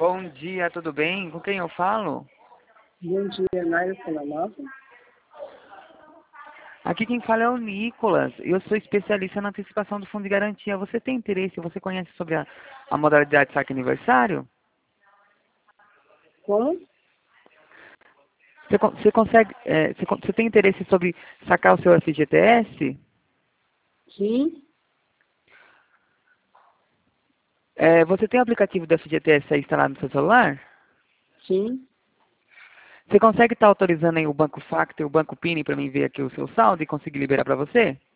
Bom dia, tudo bem? Com quem eu falo? Bom dia, Naira Salamata. Aqui quem fala é o Nicolas. Eu sou especialista na antecipação do fundo de garantia. Você tem interesse? Você conhece sobre a modalidade de saque aniversário? Como? Você consegue, você tem interesse sobre sacar o seu FGTS? Sim, Você tem o aplicativo do FGTS aí instalado no seu celular? sim. Você consegue estar autorizando aí o Banco Factor e o Banco Pini para mim ver aqui o seu saldo e conseguir liberar para você?